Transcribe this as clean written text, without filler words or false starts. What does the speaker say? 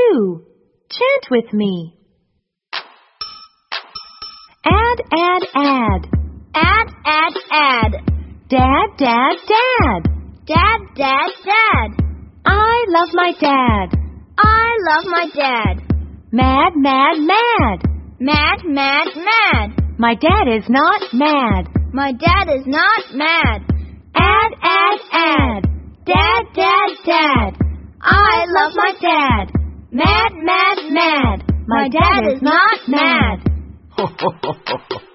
too. Chant with me. Add, add, add. Add, add, add. Dad, dad, dad. Dad, dad, dad. I love my dad. I love my dad. Mad, mad, mad. Mad, mad, mad. My dad is not mad. My dad is not mad. Add, add, add. Dad, dad, dad. I love my dad. Mad, mad, mad. My dad is not mad.